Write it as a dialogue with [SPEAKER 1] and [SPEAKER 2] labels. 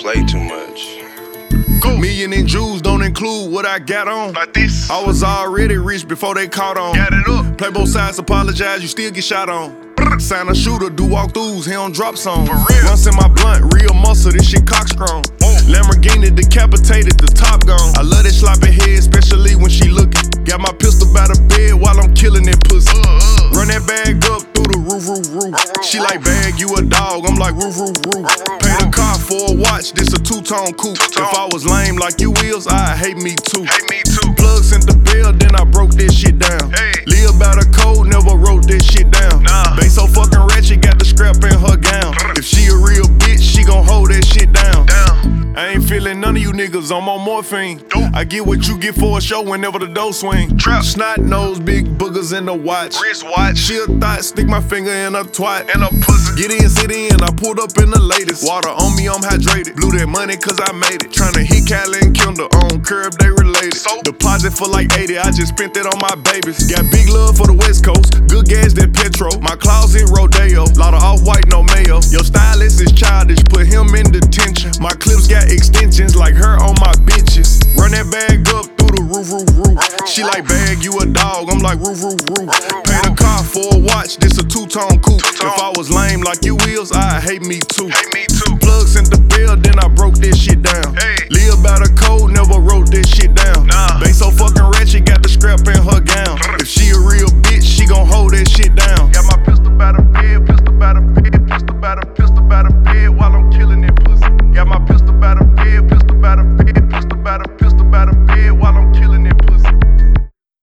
[SPEAKER 1] play too much.
[SPEAKER 2] Million in jewels don't include what I got on.
[SPEAKER 3] Like this.
[SPEAKER 2] I was already rich before they caught on.
[SPEAKER 3] Got it up.
[SPEAKER 2] Play both sides, apologize, you still get shot on. Sign a shooter, do walkthroughs, he don't drop songs.
[SPEAKER 3] For real.
[SPEAKER 2] Once in my blunt, real muscle, this shit cock strong. Lamborghini decapitated, the top gone. I love that sloppy head, especially when she looking. Got my pistol by the bed while I'm killing that pussy. Run that bag up through the roof, roof, roof. She like, bag, you a dog, I'm like, roof, roof, roof. Pay the car for a watch, this a two-tone coupe. If I was lame like you wheels, I'd hate me too.
[SPEAKER 3] Hey, me too.
[SPEAKER 2] Plug sent the bill, then I broke this shit down.
[SPEAKER 3] Hey.
[SPEAKER 2] Live by the code, never wrote this shit down.
[SPEAKER 3] Nah.
[SPEAKER 2] They so fucking ratchet, got the scrap in her gown. If she a real bitch, she gon' hold that shit down. I ain't feeling none of you niggas, I'm on morphine. I get what you get for a show whenever the dough swing.
[SPEAKER 3] Trap.
[SPEAKER 2] Snot nose, big boogers in the watch.
[SPEAKER 3] Wristwatch.
[SPEAKER 2] She a thought, stick my finger in a twat.
[SPEAKER 3] And a pussy.
[SPEAKER 2] Get in, sit in, I pulled up in the latest. Water on me, I'm hydrated. Blew that money cause I made it. Tryna hit Cali and Kendall on curb, they related.
[SPEAKER 3] So?
[SPEAKER 2] Deposit for like 80, I just spent it on my babies. Got big love for the West Coast, good gas than Petro. My closet Rodeo, lot of off-white, no mayo. Your stylist is childish, put him in detention. My clips got extensions like her on my bitches. Run that bag up through the roof, roof, roof. She like, bag, you a dog, I'm like, roof, roof, roof. Pay the car for a watch, this a two-tone coupe. If I was lame like you wheels, I'd hate me too.
[SPEAKER 3] Hey, me too.
[SPEAKER 2] Plug sent the bill, then I broke this shit down.
[SPEAKER 3] Hey.
[SPEAKER 2] Live by the code, never wrote this shit down.
[SPEAKER 3] Nah.
[SPEAKER 2] They so fucking ratchet, got the